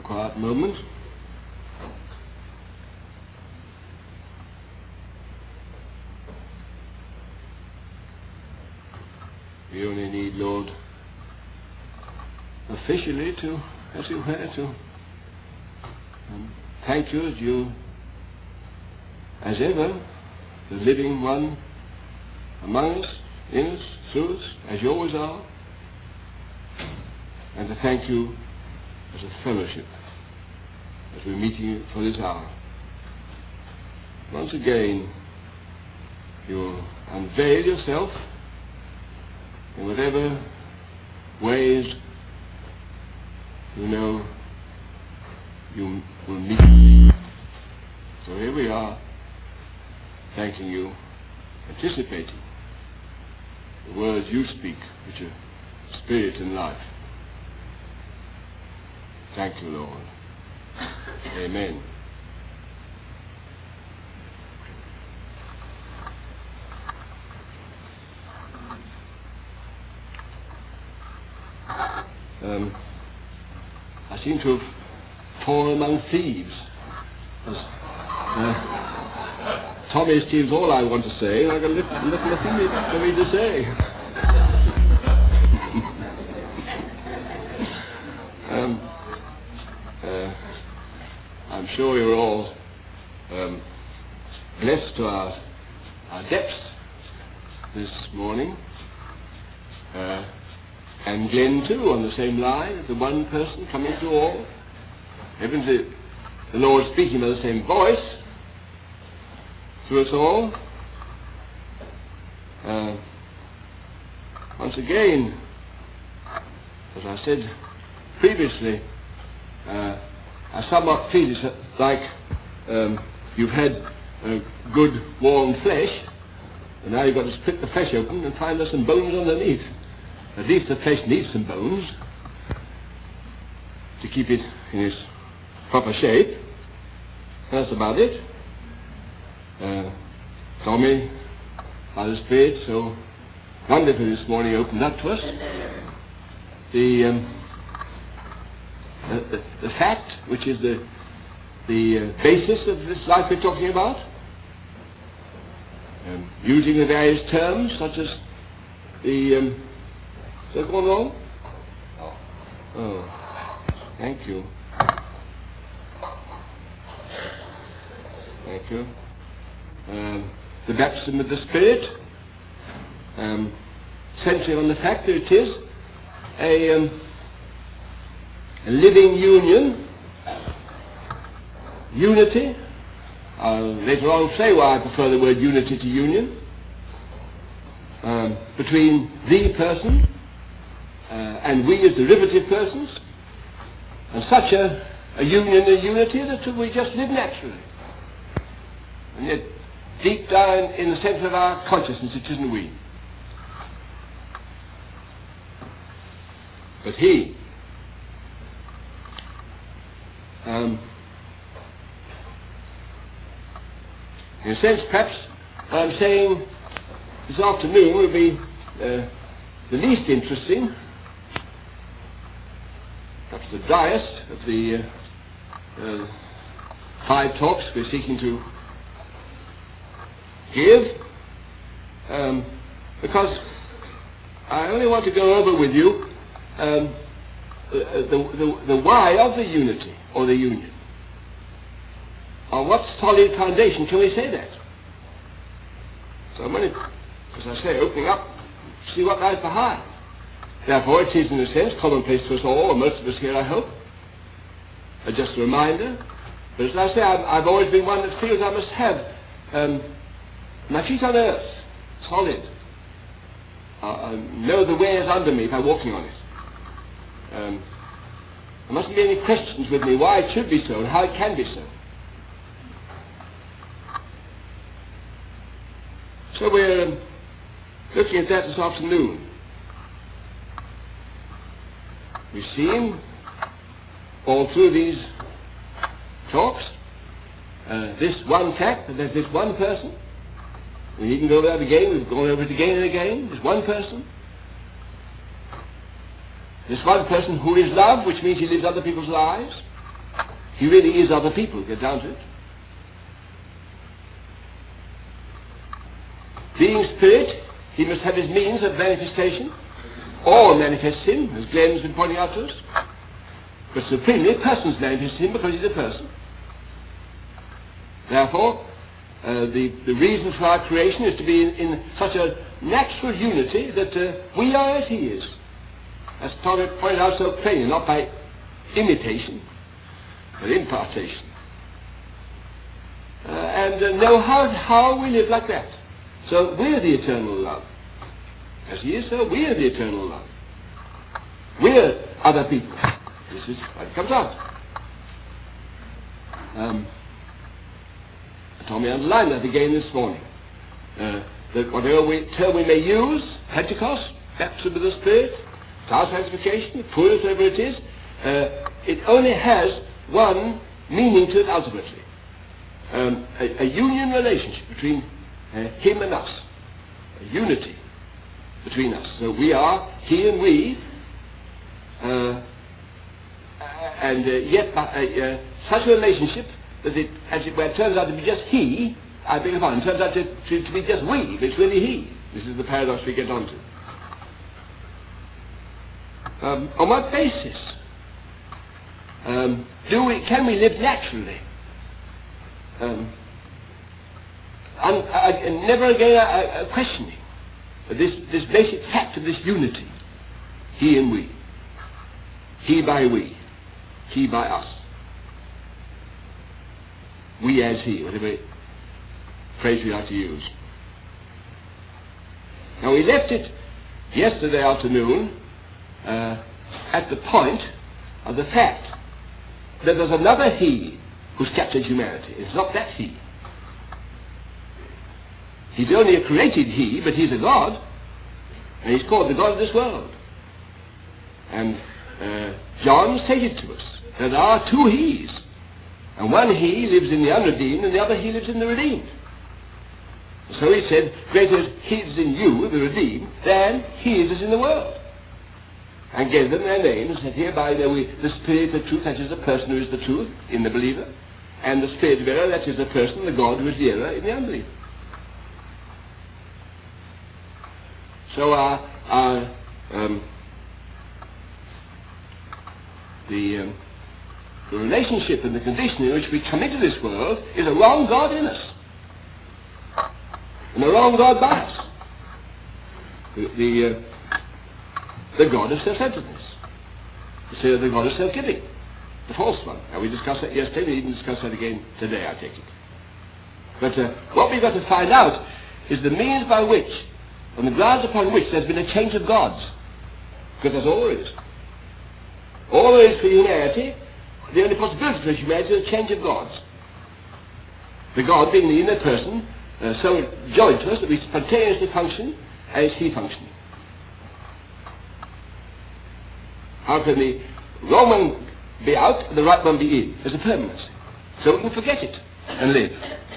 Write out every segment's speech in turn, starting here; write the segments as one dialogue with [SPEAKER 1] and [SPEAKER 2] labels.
[SPEAKER 1] quiet moment. We only need, Lord, officially to, as it were, to thank you as you, as ever, the living one among us, in us, through us, as you always are, and to thank you as a fellowship as we're meeting for this hour. Once again, you unveil yourself in whatever ways you know you will meet. So here we are, thanking you, anticipating the words you speak, which are spirit and life. Thank you, Lord. Amen. I seem to have fallen among thieves. Tommy steals all I want to say, and I've got nothing for me to say. I'm sure you're all blessed to our depths this morning. And Glenn too, on the same line, the one person coming to all. Even the Lord speaking by the same voice to us all. Once again, as I said previously, I somewhat feel it's like you've had good warm flesh, and now you've got to split the flesh open and find there's some bones underneath. At least the flesh needs some bones to keep it in its proper shape. That's about it. Tommy, by the Spirit, so wonderfully this morning opened up to us the fact, which is the basis of this life we're talking about, using the various terms such as the is that going wrong? Oh, thank you. Thank you. The baptism of the Spirit, centering on the fact that it is a living union, unity. I'll later on say why I prefer the word unity to union, between the person and we as derivative persons, and such a union and unity that we just live naturally. And yet, deep down in the centre of our consciousness, it isn't we. But he, in a sense, perhaps what I'm saying this afternoon will be the least interesting, perhaps the driest of the 5 talks we're seeking to give, because I only want to go over with you the why of the unity or the union. On what solid foundation can we say that? So I'm going to, as I say, opening up, see what lies behind. Therefore, it is in a sense commonplace to us all, or most of us here, I hope. Just a reminder. But as I say, I've always been one that feels I must have my feet on earth, solid. I know the way is under me if I'm walking on it. There mustn't be any questions with me why it should be so and how it can be so. So we're looking at that this afternoon. We've seen all through these talks this one fact, that there's this one person. We needn't go over that again, we've gone over it again and again. This one person. This one person who is love, which means he lives other people's lives. He really is other people, get down to it. Being spirit, he must have his means of manifestation. All manifests him, as Glenn's been pointing out to us. But supremely, persons manifest him because he's a person. Therefore, the reason for our creation is to be in such a natural unity that we are as he is. As Thomas pointed out so plainly, not by imitation, but impartation. And know how we live like that. So we're the eternal love. As he is, so we're the eternal love. We're other people. This is what it comes out. Tommy underlined that again this morning. That whatever term we may use, Pentecost, baptism of the Spirit, our sanctification, fullness, whatever it is, it only has one meaning to it ultimately. A union relationship between him and us. A unity between us. So we are, he and we, and yet such a relationship that it, as it were, turns out to be just he, I beg your pardon, turns out to be just we, but it's really he. This is the paradox we get onto. On what basis can we live naturally? Never again questioning this basic fact of this unity, he and we, he by we, he by us, we as he, whatever phrase we like to use. Now we left it yesterday afternoon at the point of the fact that there's another he who's captured humanity. It's not that he. He's only a created he, but he's a God, and he's called the God of this world. And John stated to us that there are two he's, and one he lives in the unredeemed, and the other he lives in the redeemed. So he said, greater is he is in you, the redeemed, than he is in the world. And gave them their names, and said, hereby know we the Spirit of truth, that is the person who is the truth in the believer, and the Spirit of error, that is the person, the God who is the error in the unbeliever. So the relationship and the condition in which we come into this world is a wrong God in us, and a wrong God by us. The God of self-centeredness, the God of self-giving, the false one. Now we discussed that yesterday, we even discussed that again today, I take it. But what we've got to find out is the means by which, on the grounds upon which there's been a change of gods. Because that's all there is. All there is for humanity, the only possibility for humanity is a change of gods. The God being the inner person, so joined to us that we spontaneously function as he functioning. How can the wrong one be out and the right one be in? There's a permanency. So we can forget it and live.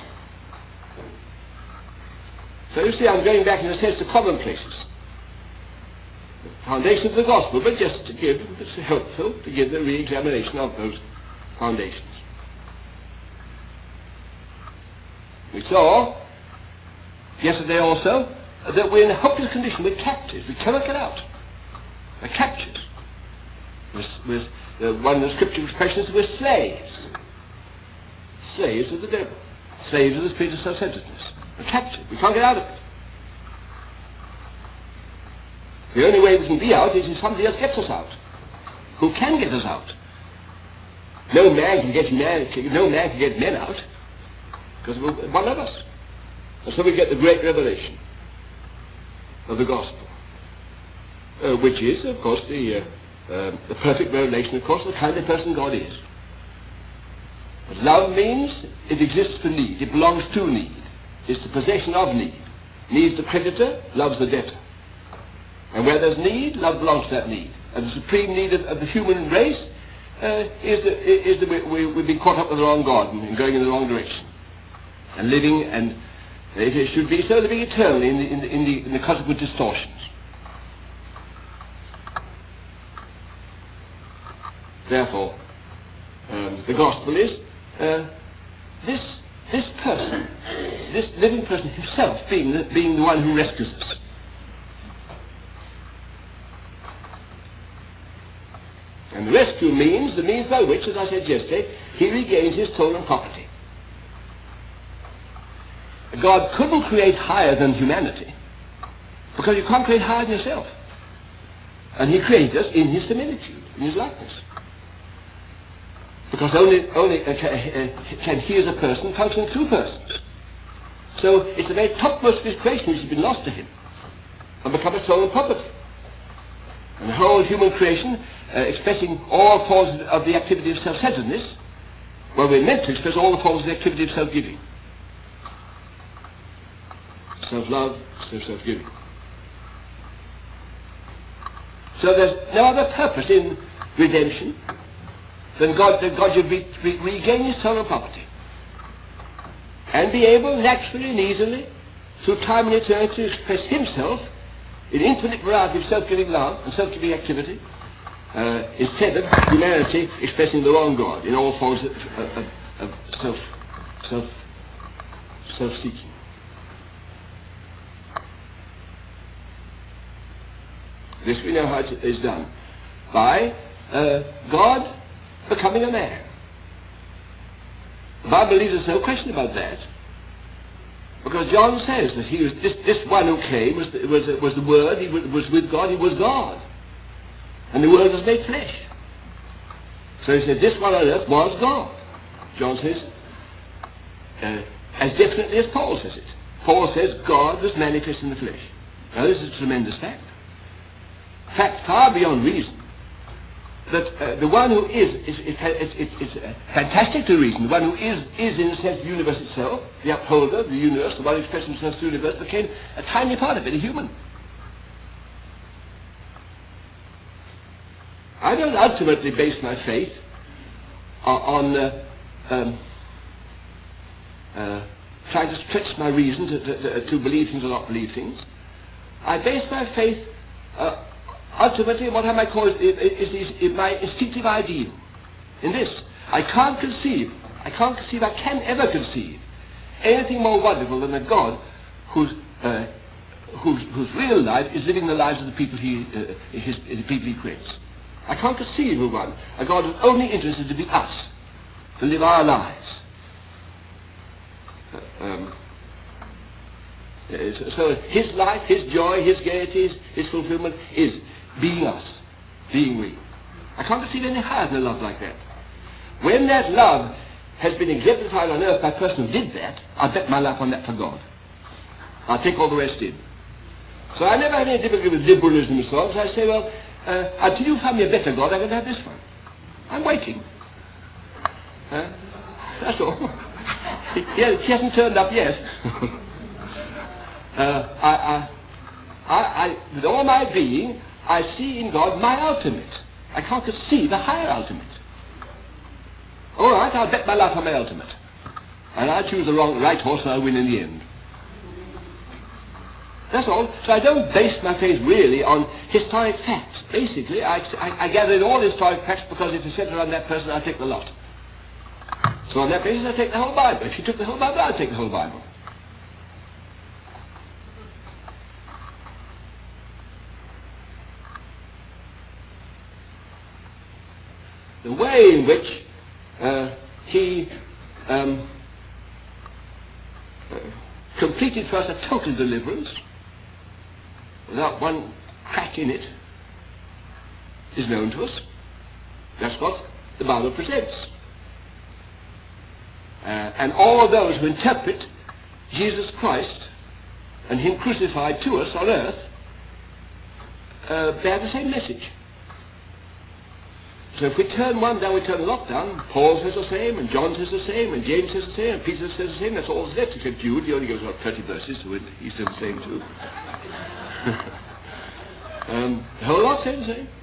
[SPEAKER 1] So you see, I'm going back in a sense to commonplaces. The foundation of the gospel, but just to give, it's helpful to give the re-examination of those foundations. We saw yesterday also that we're in a hopeless condition. We're captives. We cannot get out. We're captives. One of the scripture expressions, we're slaves. Slaves of the devil. Slaves of the spirit of self-centeredness. We're captured. We can't get out of it. The only way we can be out is if somebody else gets us out. Who can get us out? No man can get men out because of one of us. And so we get the great revelation of the gospel, which is, of course, the perfect revelation, of course, of the kind of person God is. What love means, it exists for need. It belongs to need. It's the possession of need. Needs the creditor, loves the debtor. And where there's need, love belongs to that need. And the supreme need of the human race is that we've been caught up with the wrong God and going in the wrong direction. And living, and if it should be so, living eternally in the consequent distortions. Therefore, the gospel is this person, this living person himself being the one who rescues us. And rescue means the means by which, as I said yesterday, he regains his stolen property. God couldn't create higher than humanity, because you can't create higher than yourself. And he created us in his similitude, in his likeness. Because only can he as a person function through persons. So it's the very topmost of his creation which has been lost to him and become a stolen property. And the whole human creation, expressing all forms of the activity of self-centeredness, well, we're meant to express all the forms of the activity of self-giving. Self-love, self-giving. So there's no other purpose in redemption than that God should regain his stolen property and be able naturally and easily through time and eternity to express himself in infinite variety of self-giving love and self-giving activity, instead of humanity expressing the wrong God in all forms of self-seeking. This we know how it is done by God becoming a man. The Bible believes there's no question about that, because John says that he was this one who came was the Word. He was with God. He was God, and the Word was made flesh. So he said this one on earth was God. John says as definitely as Paul says it. Paul says God was manifest in the flesh. Now this is a tremendous fact. Fact far beyond reason. That the one who is fantastic to reason. The one who is in a sense the universe itself, the upholder of the universe, the one who expressed himself through the universe, became a tiny part of it, a human. I don't ultimately base my faith on trying to stretch my reason to believe things or not believe things. I base my faith ultimately, what I might call is my instinctive ideal. In this, I can't can ever conceive anything more wonderful than a God whose real life is living the lives of the people the people he creates. I can't conceive of one, a God who's only interested to be us, to live our lives. So his life, his joy, his gaiety, his fulfillment is being us, being we. I can't conceive any higher than a love like that. When that love has been exemplified on earth by a person who did that, I'll bet my life on that for God. I'll take all the rest in. So I never had any difficulty with liberalism and so on. So I say, well, until you find me a better God, I'm going to have this one. I'm waiting. That's all. He hasn't turned up yet. With all my being, I see in God my ultimate. I can't conceive a higher ultimate. All right, I'll bet my life on my ultimate. And I'll choose the right horse and I'll win in the end. That's all. So I don't base my faith really on historic facts. Basically, I gather in all historic facts because if you center on that person, I'll take the lot. So on that basis, I'll take the whole Bible. If you took the whole Bible, I'll take the whole Bible. The way in which he completed for us a total deliverance without one crack in it is known to us. That's what the Bible presents. And all those who interpret Jesus Christ and him crucified to us on earth bear the same message. So if we turn one down, we turn a lot down. Paul says the same, and John says the same, and James says the same, and Peter says the same. That's all that's left, except Jude. He only goes about 30 verses, so he says the same too. The whole lot says the same.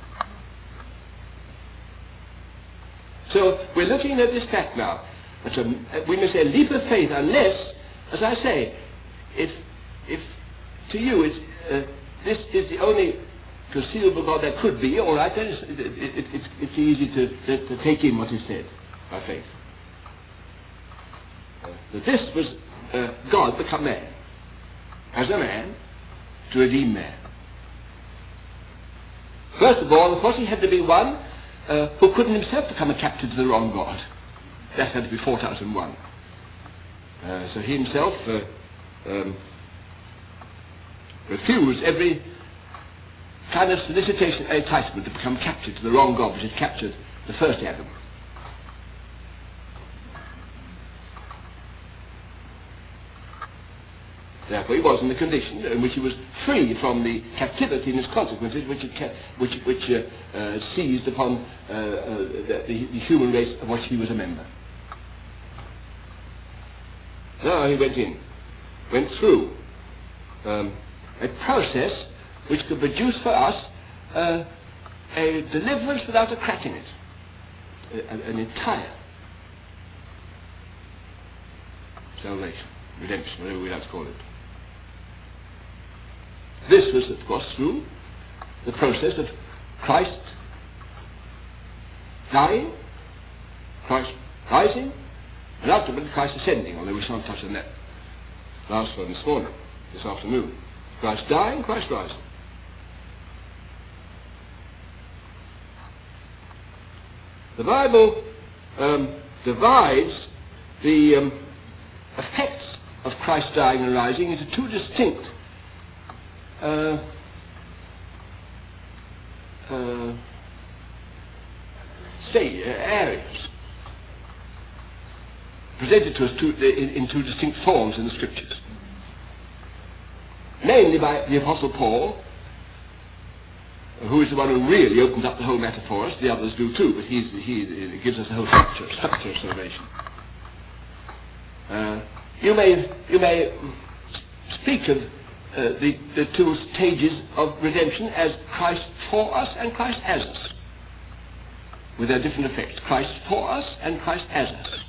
[SPEAKER 1] So we're looking at this fact now. We may say a leap of faith, unless, as I say, if to you this is the only conceivable God that could be, all right, then it's easy to take in what is said. by faith. That this was God become man, as a man, to redeem man. First of all, of course, he had to be one who couldn't himself become a captive to the wrong God. That had to be fought out and won. So he himself refused every kind of solicitation and enticement to become captive to the wrong God which had captured the first Adam. Therefore, he was in the condition in which he was free from the captivity and its consequences which seized upon the human race of which he was a member. Now he went through a process which could produce for us a deliverance without a crack in it, an entire salvation, redemption, whatever we like to call it. This was, of course, through the process of Christ dying, Christ rising, and ultimately Christ ascending, although we shan't touch on that last one this afternoon. Christ dying, Christ rising. The Bible divides the effects of Christ dying and rising into two distinct areas, presented to us in two distinct forms in the Scriptures. Namely by the Apostle Paul, who is the one who really opens up the whole matter for us. The others do too, but he gives us the whole structure of salvation. You may speak of the two stages of redemption as Christ for us and Christ as us, with their different effects. Christ for us and Christ as us.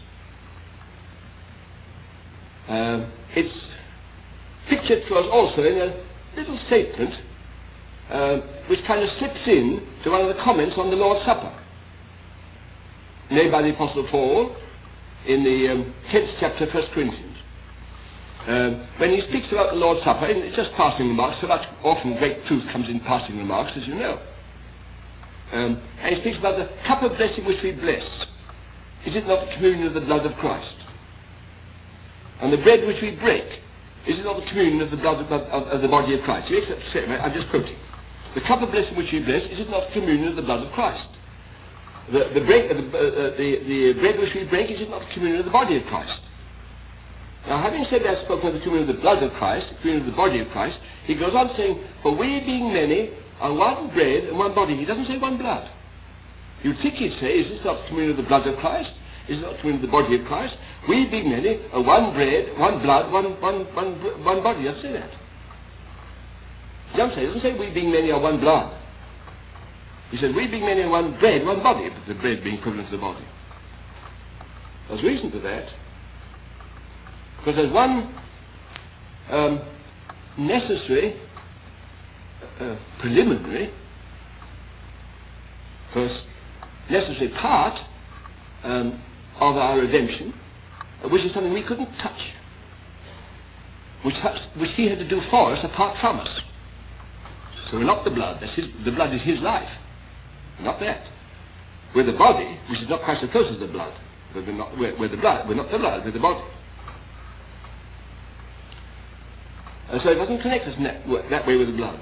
[SPEAKER 1] It's pictured to us also in a little statement which kind of slips in to one of the comments on the Lord's Supper, made by the Apostle Paul in the 10th chapter of 1 Corinthians. When he speaks about the Lord's Supper, it's just passing remarks, so much often great truth comes in passing remarks, as you know. And he speaks about the cup of blessing which we bless. Is it not the communion of the blood of Christ? And the bread which we break, is it not the communion of the blood of the body of Christ? You accept the statement? I'm just quoting. The cup of blessing which we bless, is it not the communion of the blood of Christ? The bread which we break, is it not the communion of the body of Christ? Now, having said that, spoken of the communion of the blood of Christ, the communion of the body of Christ, he goes on saying, for we being many are one bread and one body. He doesn't say one blood. You'd think he'd say, is this not the communion of the blood of Christ? Is it not the communion of the body of Christ? We being many are one bread, one blood, one body. He doesn't say that. He doesn't say we being many are one blood. He says we being many are one bread, one body, but the bread being equivalent to the body. There's reason for that. Because there's one necessary, preliminary, first necessary part of our redemption, which is something we couldn't touch, which he had to do for us apart from us. So we're not the blood. The blood is his life. We're not that. We're the body, which is not quite so close as the blood. We're the blood. We're not the blood. We're the body. So it doesn't connect us that way with the blood.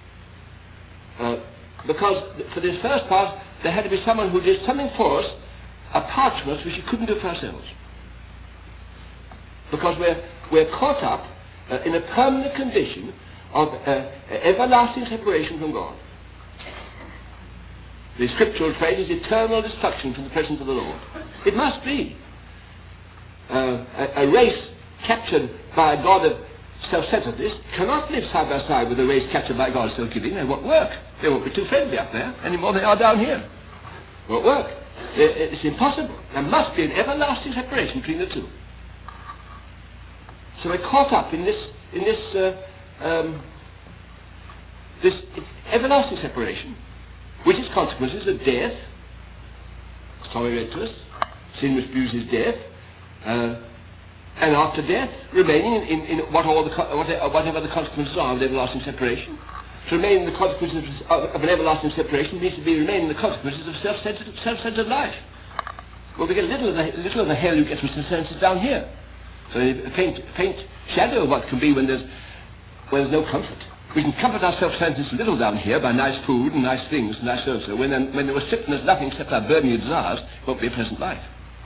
[SPEAKER 1] Because for this first part, there had to be someone who did something for us apart from us which we couldn't do for ourselves. Because we're caught up in a permanent condition of everlasting separation from God. The scriptural phrase is eternal destruction from the presence of the Lord. It must be. A race captured by a God of self-centeredness cannot live side by side with a race captured by God of self-giving. They won't work. They won't be too friendly up there any more than they are down here. Won't work. It's impossible. There must be an everlasting separation between the two. So we're caught up in this everlasting separation, which is consequences of death, as Tommy read to us, sin which produces death, and after death, remaining in whatever the consequences are of everlasting separation. To remain in the consequences of an everlasting separation means to be remain in the consequences of self-centered life. Well, we get a little of the hell you get from self-centered down here. So a faint shadow of what can be when there's no comfort. We can comfort our self-centeredness a little down here by nice food and nice things and nice so-and-so. When we're stripped and there's nothing except our burning desires, it won't be a pleasant life.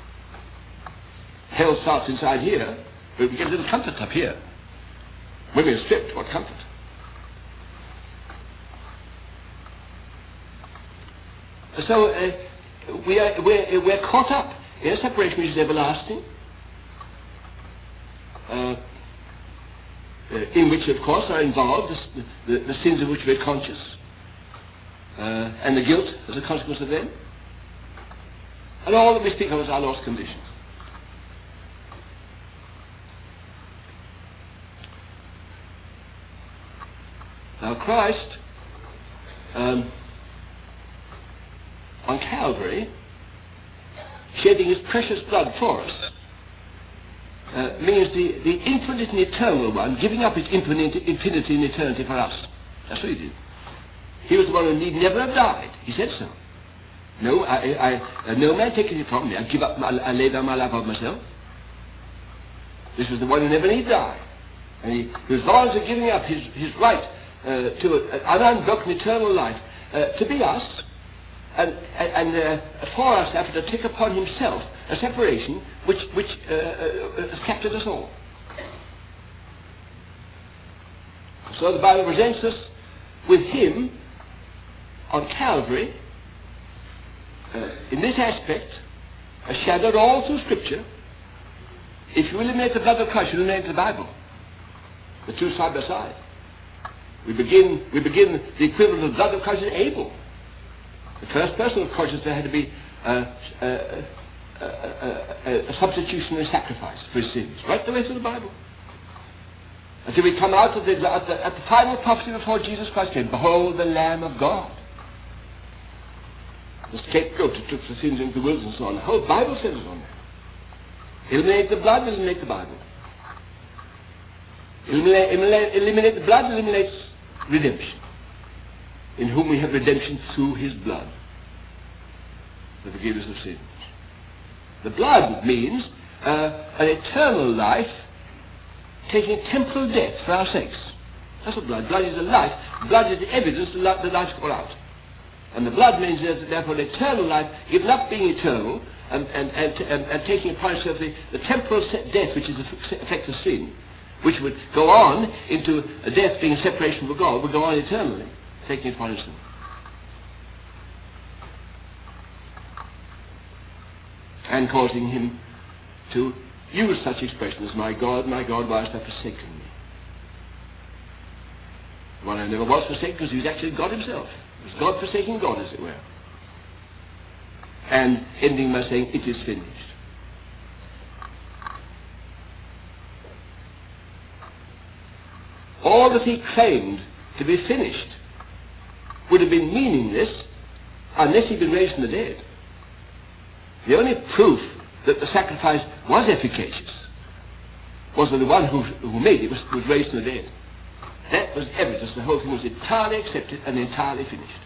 [SPEAKER 1] Hell starts inside here, but we get a little comfort up here. When we're stripped, what comfort? So we're caught up in a separation which is everlasting, in which, of course, are involved the sins of which we're conscious, and the guilt as a consequence of them, and all that we speak of as our lost conditions. Now, Christ, on Calvary, shedding his precious blood for us, means the infinite and eternal one giving up his infinity and eternity for us. That's what he did. He was the one who need never have died. He said so. No, no man taketh it from me. I lay down my life of myself. This was the one who never need die. And he was voluntarily giving up his right to an unbroken eternal life to be us, and for us after to take upon himself a separation which has captured us all. So the Bible presents us with him on Calvary, in this aspect, shadowed all through Scripture. If you eliminate the blood of Christ, you eliminate the Bible. The two side by side. We begin the equivalent of the blood of Christ in Abel. The first person, of course, there had to be a substitutionary sacrifice for his sins, right the way through the Bible. Until we come out at the final prophecy before Jesus Christ came, behold the Lamb of God. The scapegoat who took the sins into the wilderness and so on. The whole Bible says it on that. Eliminate the blood, eliminate the Bible. Eliminate the blood, eliminates redemption. In whom we have redemption through his blood, the forgiveness of sins. The blood means an eternal life taking temporal death for our sakes. That's what blood. Blood is the life. Blood is the evidence that the life's gone out. And the blood means therefore an eternal life, given up being eternal, and taking upon itself the temporal death which is the effect of sin, which would go on into a death being a separation from God, would go on eternally, taking it upon itself. And causing him to use such expressions as, my God, why hast thou forsaken me? One who never was forsaken because he was actually God himself. It was God forsaking God, as it were. And ending by saying, it is finished. All that he claimed to be finished would have been meaningless unless he'd been raised from the dead. The only proof that the sacrifice was efficacious was that the one who made it was raised from the dead. That was evidence the whole thing was entirely accepted and entirely finished.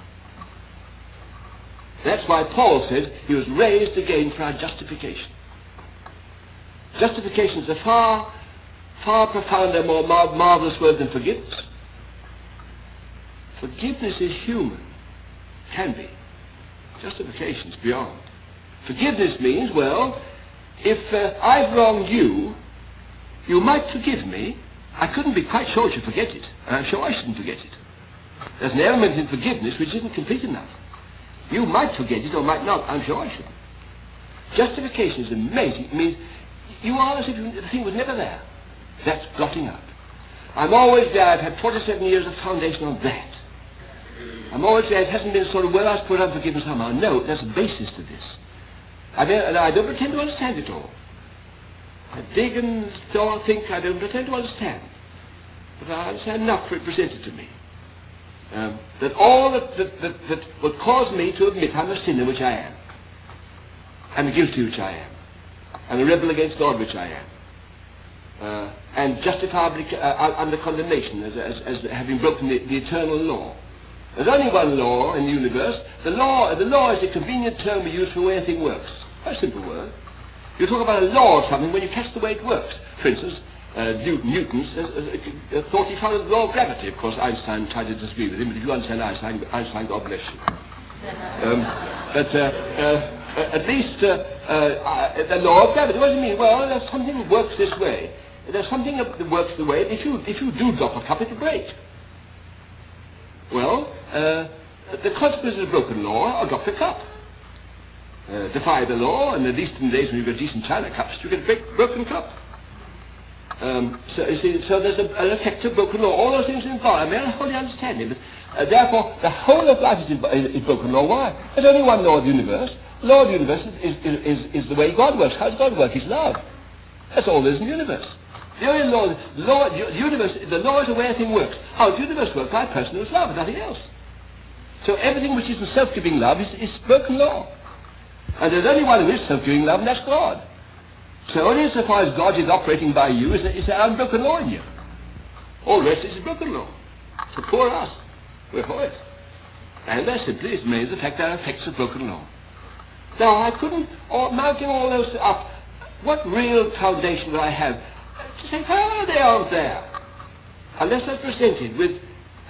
[SPEAKER 1] That's why Paul says he was raised again for our justification. Justification is a far profounder, more marvelous word than forgiveness. Forgiveness is human. Can be. Justification is beyond. Forgiveness means, well, if I've wronged you, you might forgive me. I couldn't be quite sure to forget it, and I'm sure I shouldn't forget it. There's an element in forgiveness which isn't complete enough. You might forget it or might not. I'm sure I shouldn't. Justification is amazing. It means you are as if the thing was never there. That's blotting up. I'm always there. I've had 47 years of foundation on that. I'm always there. It hasn't been sort of, well, I was put on forgiveness somehow. No, there's a basis to this. I don't pretend to understand it all. I dig and think I don't pretend to understand. But I understand enough for it presented to me. That all that would cause me to admit I'm a sinner, which I am. and the guilty which I am, and a rebel against God which I am, and justifiably under condemnation as having broken the eternal law. There's only one law in the universe. The law is a convenient term we use for the way a thing works. A simple word. You talk about a law of something when you test the way it works. For instance, Newton thought he followed the law of gravity. Of course, Einstein tried to disagree with him, but if you understand Einstein, God bless you. At least the law of gravity, what does it mean? Well, there's something that works this way. There's something that works the way, if you do drop a cup, it'll break. Well, the consequences of broken law are drop the cup. Defy the law, and at least in the days when you've got decent china cups, you get a broken cup. So you see, so there's an effect of broken law. All those things are involved. I mean, I wholly understand it. But, therefore, the whole of life is broken law. Why? There's only one law of the universe. The law of the universe is the way God works. How does God work? He's love. That's all there is in the universe. The only law, the law is the way a thing works. How the universe works? By a person who is love, and nothing else. So everything which isn't self-giving love is broken law. And there's only one who is self-giving love, and that's God. So only insofar as God is operating by you is there unbroken law in you. All the rest is broken law. So poor us. We're for it. And that simply is made of the fact there are effects of broken law. Now, I couldn't, mounting all those up, what real foundation would I have to say, oh, they aren't there? Unless they're presented with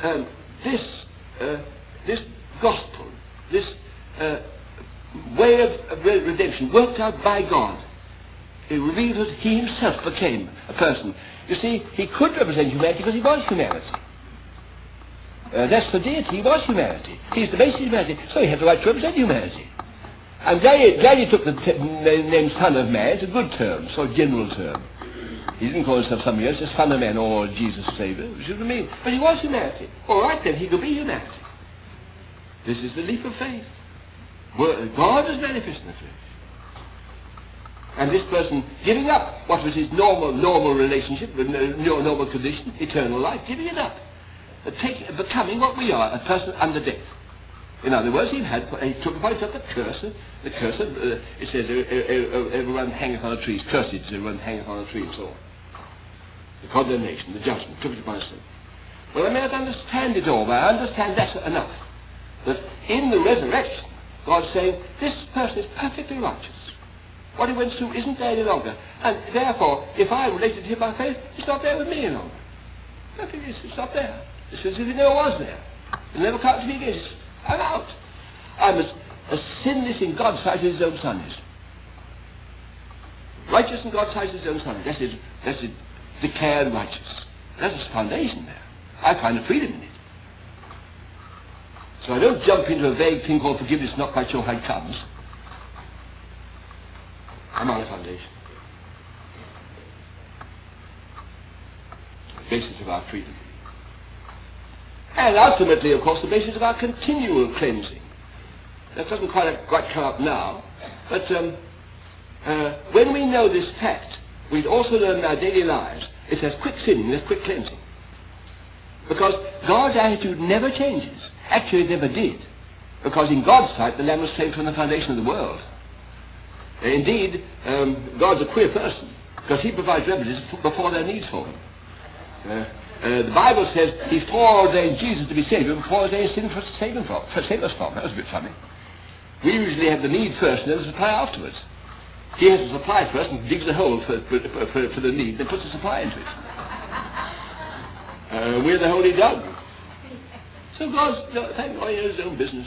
[SPEAKER 1] this gospel, this way of redemption worked out by God. It reveals that he himself became a person. You see, he could represent humanity because he was humanity. That's the deity, he was humanity. He's the basis of humanity, so he had the right to represent humanity. I'm glad he took the name Son of Man. It's a good term, so a general term. He didn't call himself something else, just Son of Man or Jesus Savior, which is what I mean. But he was humanity. All right then, he could be humanity. This is the leap of faith. God is manifest in the flesh. And this person giving up what was his normal relationship, normal condition, eternal life, giving it up. Becoming what we are, a person under death. In other words, he took upon himself the curse of, it says, everyone hangeth on a tree. Cursed is everyone hangeth on a tree and so on. The condemnation, the judgment, took it upon himself. Well, I may not understand it all, but I understand that's enough. That in the resurrection, God's saying, this person is perfectly righteous. What he went through isn't there any longer. And therefore, if I related to him by faith, it's not there with me any longer. It's not there. It's as if it never was there. It never comes to me again. I'm out. I'm as sinless in God's sight as his own son is. Righteous in God's sight as his own son is. That's it. Declared righteous. That's his foundation there. I find a freedom in it. So I don't jump into a vague thing called forgiveness, not quite sure how it comes. I'm on a foundation. The basis of our freedom. And ultimately, of course, the basis of our continual cleansing. That doesn't quite come up now, but when we know this fact, we also learn in our daily lives, it says quick sinning, there's quick cleansing. Because God's attitude never changes. Actually, it never did. Because in God's sight, the Lamb was slain from the foundation of the world. Indeed, God's a queer person, because he provides remedies before there are needs for them. The Bible says he foreordained Jesus to be Savior before there was sin for save us from. That was a bit funny. We usually have the need first and then the supply afterwards. He has the supply first and digs a hole for the need, then puts the supply into it. We're the holy dog. So thank God, he has his own business.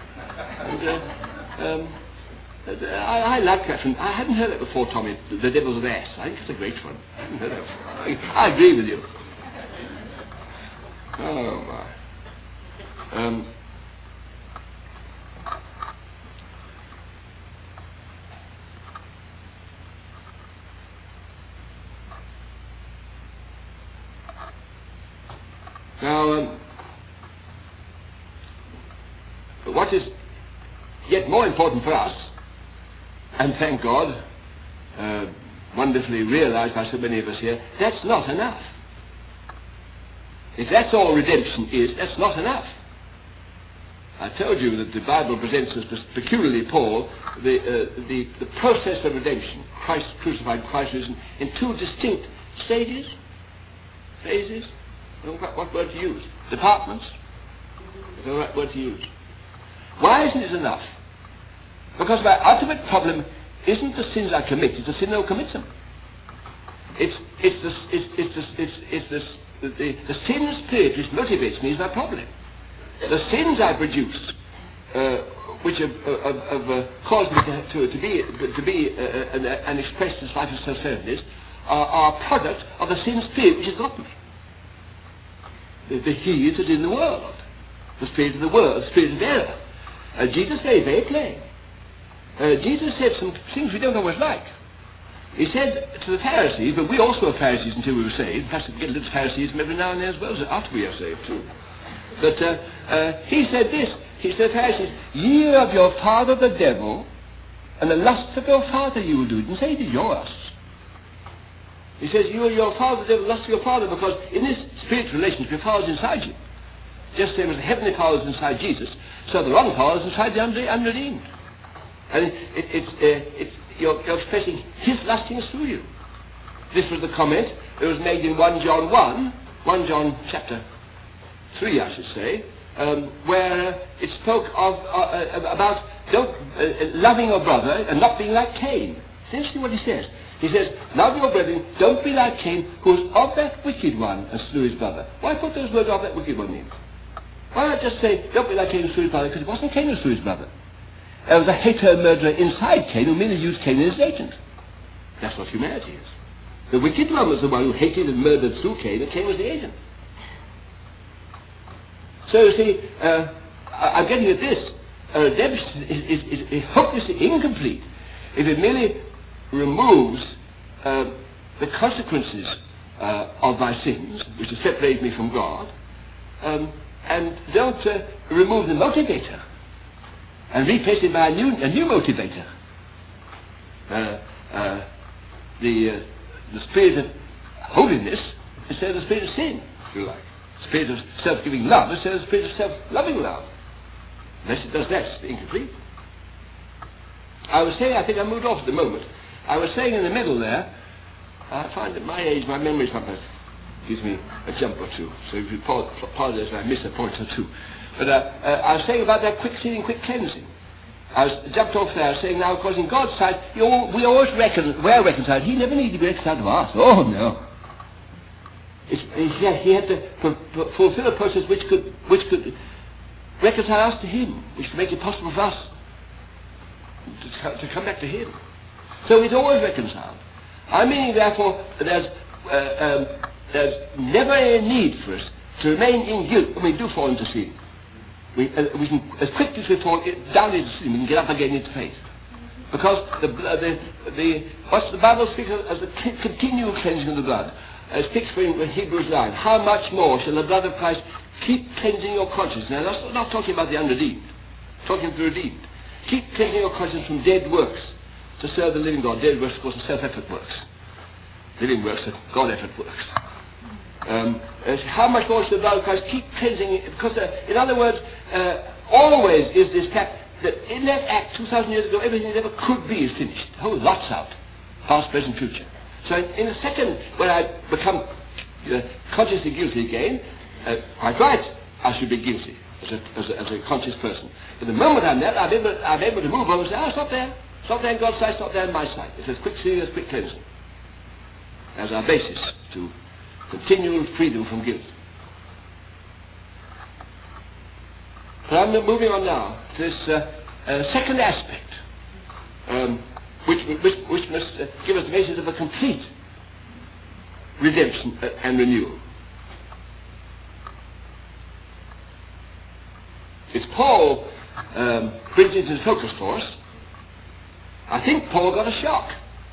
[SPEAKER 1] And, I like that. I hadn't heard that before, Tommy. The devil's an ass. I think it's a great one. I hadn't heard that before. I agree with you. Oh my. Now, what is yet more important for us, and thank God, wonderfully realized by so many of us here, that's not enough. If that's all redemption is, that's not enough. I told you that the Bible presents us, peculiarly Paul, the process of redemption, Christ crucified, Christ risen, in two distinct stages, phases. I don't know what word to use. Departments. Is the right word to use. Why isn't it enough? Because my ultimate problem isn't the sins I commit, it's the sin who commits them. It's the sin spirit which motivates me is my problem. The sins I produce, which have caused me to be and express this life of self-centeredness, are a product of the sin spirit which has got me. The he that is in the world, the spirit of the world, the spirit of error. Jesus made it very plain. Jesus said some things we don't always like. He said to the Pharisees, but we also are Pharisees until we were saved. Perhaps we get a little Phariseeism every now and then as well, so after we are saved too. But he said this. He said to the Pharisees, ye are of your father the devil, and the lusts of your father you will do. He didn't say it is your lusts. He says, you are your father the devil, the lusts of your father, because in this spiritual relationship your father is inside you. Just the same as the heavenly power is inside Jesus, so the wrong power is inside the unredeemed. And you're expressing his lustings through you. This was the comment that was made in 1 John chapter 3, I should say, where it spoke of about loving your brother and not being like Cain. Essentially what he says. He says, love your brethren, don't be like Cain, who was of that wicked one and slew his brother. Why put those words of that wicked one in? Why not just say, don't be like Cain who slew his brother, because it wasn't Cain who slew his brother. There was a hater and murderer inside Cain who merely used Cain as his agent. That's what humanity is. The wicked one was the one who hated and murdered through Cain, and Cain was the agent. So you see, I'm getting at this. Redemption is hopelessly incomplete if it merely removes the consequences of my sins, which have separated me from God, and don't remove the motivator and replace it by a new motivator. The spirit of holiness instead of the spirit of sin, if you like. The spirit of self-giving love instead of the spirit of self-loving love. Unless it does that, it's incomplete. I was saying, I think I moved off at the moment. I was saying in the middle there, I find at my age my memory sometimes gives me a jump or two. So if you apologize if I miss a point or two. But I was saying about that quick sealing, quick cleansing. I was jumped off there. I was saying now, of course, in God's sight, we always we're reconciled. He never needed to be reconciled to us. Oh no. He had to fulfill a process which could reconcile us to Him, which could make it possible for us to come back to Him. So it's always reconciled. I mean, therefore, there's never a need for us to remain in guilt when we do fall into sin. We can, as quickly as we fall down into sin, we can get up again into faith. Because what the Bible speaks of as the continual cleansing of the blood. It speaks in Hebrews 9. How much more shall the blood of Christ keep cleansing your conscience? Now, that's not talking about the unredeemed. Talking to the redeemed. Keep cleansing your conscience from dead works to serve the living God. Dead works, of course, are self-effort works. Living works are God-effort works. How much more shall the blood of Christ keep cleansing it? Because, in other words, always is this fact that in that act 2,000 years ago, everything that ever could be is finished. The whole lot's out. Past, present, future. So in a second, when I become consciously guilty again, quite right, I should be guilty as a conscious person. But the moment I'm there, I'm able to move on and say, stop there. Stop there in God's sight, stop there in my sight. It's as quick seeing as quick cleansing. As our basis to continual freedom from guilt. But I'm moving on now to this second aspect, which must give us the basis of a complete redemption and renewal. It's Paul brings it into focus for us. I think Paul got a shock.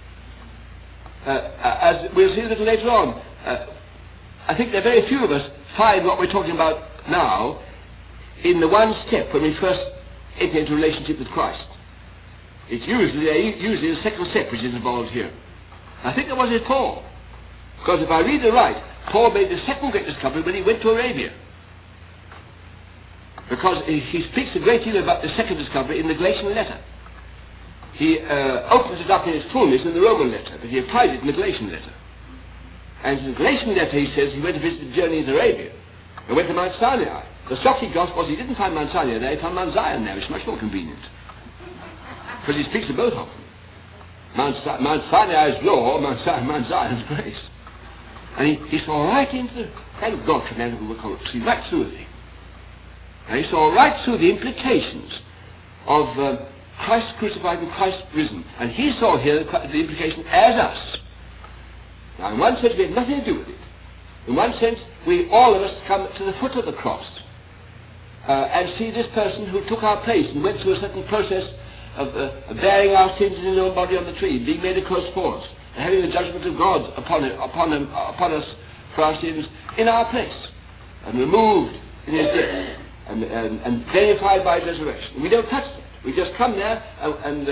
[SPEAKER 1] As we'll see a little later on, I think that very few of us find what we're talking about now in the one step when we first enter into a relationship with Christ. It's usually the second step which is involved here. I think it was with Paul. Because if I read it right, Paul made the second great discovery when he went to Arabia. Because he speaks a great deal about the second discovery in the Galatian letter. He opens it up in its fullness in the Roman letter, but he applied it in the Galatian letter. And in the Galatian letter he says he went to visit the journey in Arabia. He went to Mount Sinai. The shock he got was he didn't find Mount Sinai there, he found Mount Zion there, which is much more convenient. Because he speaks of both of them. Mount Sinai is law, Mount Zion is grace. And he saw right into the, thank God for men who will see right through the thing. And he saw right through the implications of Christ crucified and Christ risen. And he saw here the implication as us. Now in one sense we had nothing to do with it. In one sense we all of us come to the foot of the cross and see this person who took our place and went through a certain process of bearing our sins in his own body on the tree, being made a curse for us, and having the judgment of God upon us for our sins in our place, and removed in his death, and verified by his resurrection. We don't touch that. We just come there and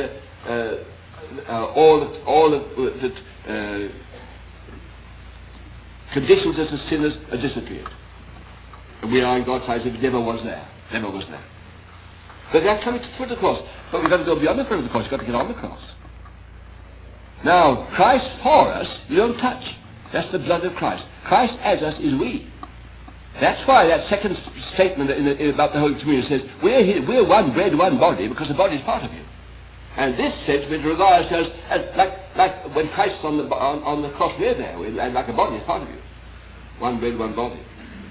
[SPEAKER 1] all that conditions us as sinners are disappeared. And we are in God's eyes if it never was there. Never was there. But that's coming to the foot of the cross. But we've got to go beyond the foot of the cross. You've got to get on the cross. Now, Christ for us, you don't touch. That's the blood of Christ. Christ as us is we. That's why that second statement about the Holy Communion says, we're one bread, one body, because the body is part of you. And this sense, we regard ourselves as like when Christ's on the cross, we're there, like a body is part of you. One bread, one body.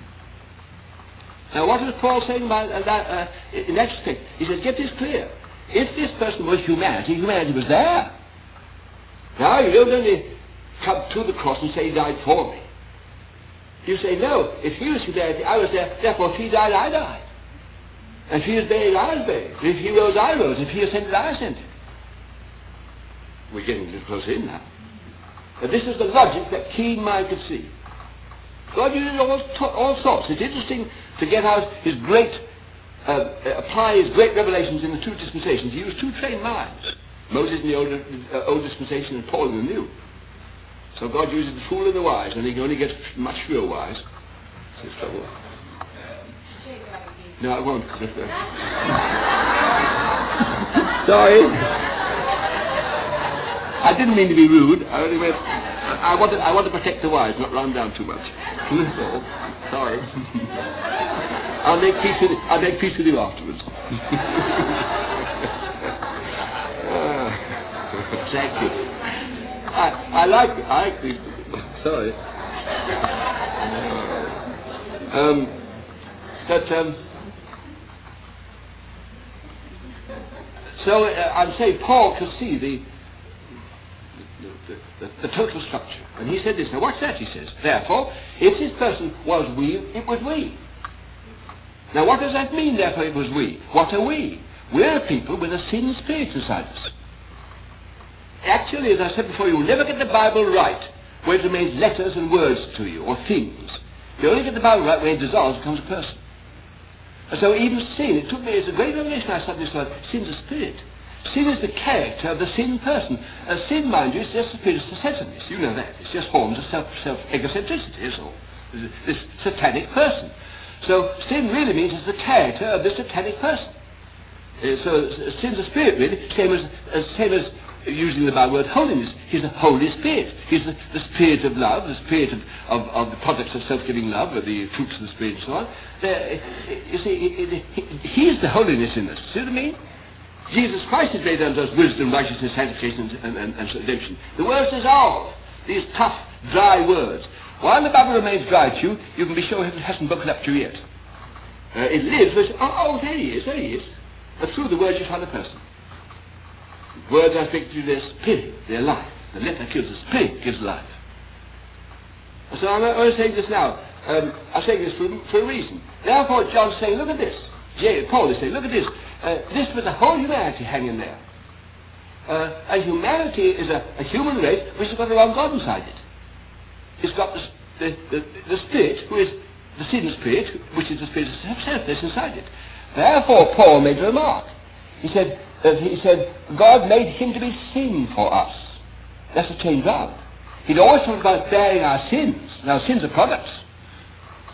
[SPEAKER 1] Now what was Paul saying about that in that respect? He says, get this clear. If this person was humanity, humanity was there. Now you don't only come to the cross and say he died for me. You say, no, if he was humanity, I was there, therefore if he died, I died. And if he was buried, I was buried. If he rose, I rose. If he ascended, I ascended. We're getting a little closer in now. But this is the logic that keen mind could see. God uses all sorts. It's interesting to get out his great, apply his great revelations in the two dispensations. He used two trained minds. Moses in the old dispensation and Paul in the new. So God uses the fool and the wise, and he can only get much fewer wise. It's trouble. No, I won't. Sorry. I didn't mean to be rude. I only meant I want to protect the wise, not run down too much. Sorry. I'll make peace with you afterwards. Thank you. I like the sorry. So I'm saying Paul could see the total structure. And he said this. Now what's that? He says, therefore, if this person was we, it was we. Now what does that mean, therefore it was we? What are we? We're a people with a sin spirit inside us. Actually, as I said before, you'll never get the Bible right where it remains letters and words to you, or things. You only get the Bible right where it dissolves and becomes a person. And so even sin, it took me as a great revelation I studied this word, sin's a spirit. Sin is the character of the sin person. Sin, mind you, is just a spirit of satanic. You know that. It's just forms of self-egocentricity, is all. This satanic person. So sin really means it's the character of the satanic person. So sin's a spirit, really, same as using the Bible word holiness. He's the Holy Spirit. He's the spirit of love, the spirit of the products of self-giving love, or the fruits of the Spirit and so on. You see, he's the holiness in us. See what I mean? Jesus Christ has made unto us wisdom, righteousness, sanctification, and redemption. The words dissolve. These tough, dry words. While the Bible remains dry to you, you can be sure it hasn't broken up to you yet. It lives, there he is. But through the words you find a person. Words are affected to their spirit, their life. The letter kills the spirit, gives life. So I'm only saying this now. I'm saying this for a reason. Therefore, John's saying, look at this. Paul is saying, look at this. This with the whole humanity hanging there. And humanity is a human race which has got a wrong God inside it. It's got the spirit, who is the sin spirit, which is the spirit of selfless inside it. Therefore, Paul made a remark. He said, God made him to be sin for us. That's a change round. He'd always talked about bearing our sins. Now, sins are products.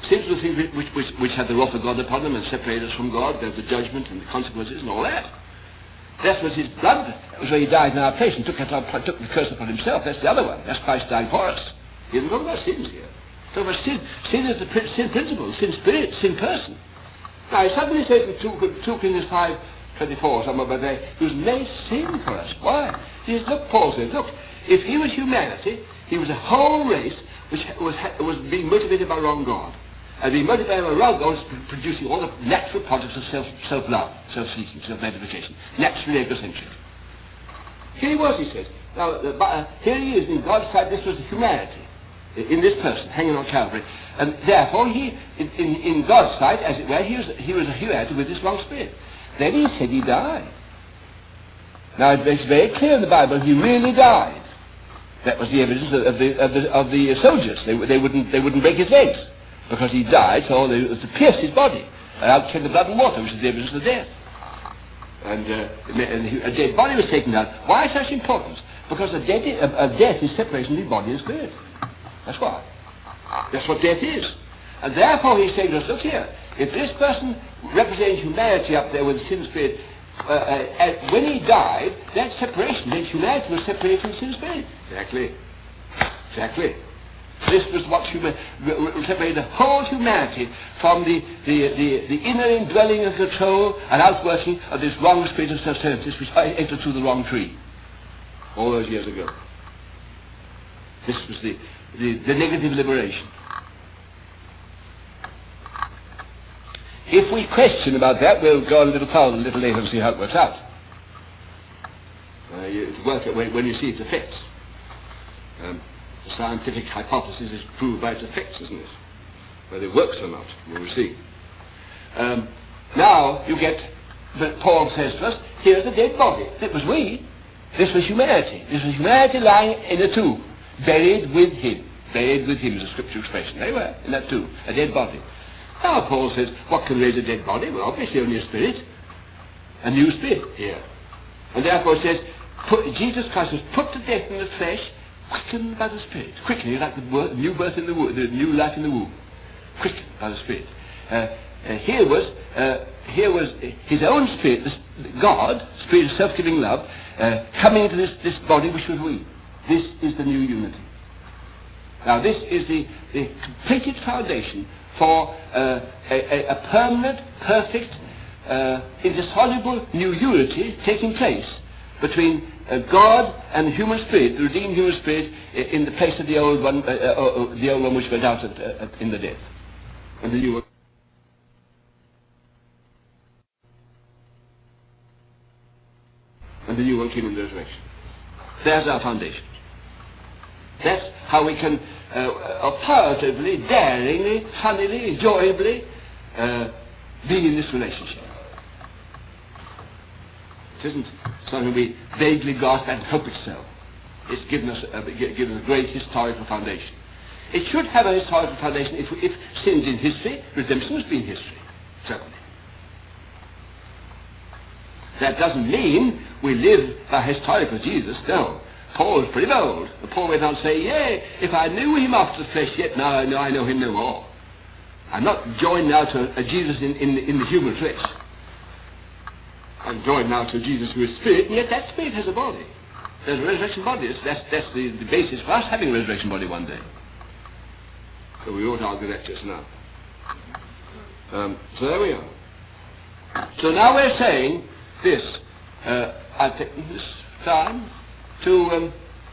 [SPEAKER 1] Sins were the things which had the wrath of God upon them and separated us from God. There was the judgment and the consequences and all that. That was his blood. That was where he died in our place and took the curse upon himself. That's the other one. That's Christ dying for us. He doesn't talk about sins here. Talk about sin. Sin is the sin principle, sin spirit, sin person. Now he suddenly says in 2 Corinthians 5:24, somewhere by there, he was made sin for us. Why? He says, look, Paul says, look, if he was humanity, he was a whole race which was being motivated by wrong God. And being motivated by wrong God was producing all the natural products of self-love, self-seeking, self-identification, naturally egocentric. Here he was, he says. Now, here he is in God's sight. This was humanity in this person hanging on Calvary, and therefore he, in God's sight, as it were, he was a humanity with this wrong spirit. Then he said he died. Now it's very clear in the Bible he really died. That was the evidence of the soldiers. They wouldn't break his legs because he died. So they to pierce his body. Out came the blood and water, which is the evidence of death. And a dead body was taken out. Why such importance? Because a death is separation of body and spirit. That's why. That's what death is. And therefore he's saying to us, look here, if this person represents humanity up there with the sin spirit, when he died, that separation, that humanity was separated from the sin spirit. Exactly. This was what separated the whole humanity from the inner indwelling and control and outworking of this wrong spirit of self-centeredness which entered through the wrong tree all those years ago. This was the negative liberation. If we question about that, we'll go on a little further a little later and see how it works out. When you see its effects. The scientific hypothesis is proved by its effects, isn't it? Whether it works or not, we will see. Now you get that Paul says to us, here's the dead body. It was we. This was humanity. This was humanity lying in a tomb, buried with him. Buried with him is a scripture expression. They were in that tomb, a dead body. Now Paul says, what can raise a dead body? Well, obviously only a spirit. A new spirit here. And therefore it says, Jesus Christ was put to death in the flesh, quickened by the Spirit. Quickened, like the new birth in the womb, the new life in the womb. Quickened by the Spirit. Here was his own Spirit, God, Spirit of self-giving love, coming into this body which was we. This is the new unity. Now this is the completed foundation for a permanent, perfect, indissoluble new unity taking place between God and the human spirit, the redeemed human spirit, in the place of the old one which went out in the death, and the new one. And the new one came in the resurrection. There's our foundation. That's how we can positively, daringly, funnily, enjoyably be in this relationship. It isn't something we vaguely grasp and hope itself. It's given us a great historical foundation. It should have a historical foundation if sin's in history, redemption must be in history, certainly. That doesn't mean we live by historical Jesus, no. Paul was pretty bold. Paul went on to say, if I knew him after the flesh, yet now I know him no more. I'm not joined now to a Jesus in the human flesh. I'm joined now to Jesus who is spirit, and yet that spirit has a body. There's a resurrection body. That's the basis for us having a resurrection body one day. So we won't argue that just now. So there we are. So now we're saying this. I've taken this time to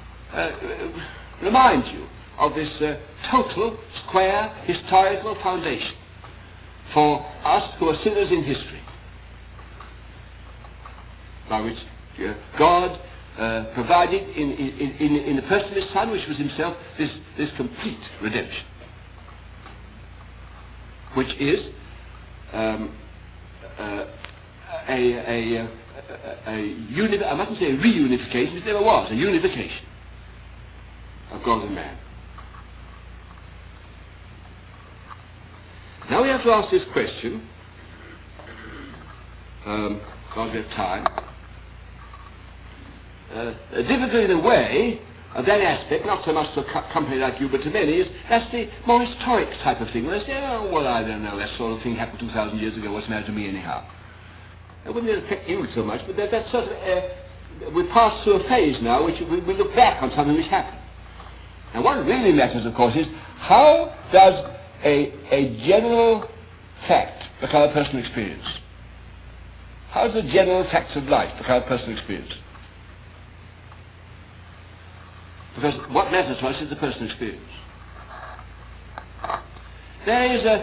[SPEAKER 1] remind you of this total, square, historical foundation for us who are sinners in history, by which God provided in the person of His Son, which was Himself, this complete redemption, which is I mustn't say a reunification, it never was, a unification of God and man. Now we have to ask this question, because we have time, difficult in a way, that aspect, not so much to a company like you, but to many, that's the more historic type of thing. They say, oh, well, I don't know, that sort of thing happened 2,000 years ago, what's the matter to me anyhow? It wouldn't affect you so much, but that's sort of, we pass through a phase now which we look back on something which happened. And what really matters, of course, is how does a general fact become a personal experience? How do the general facts of life become a personal experience? Because what matters to us is the personal experience. There is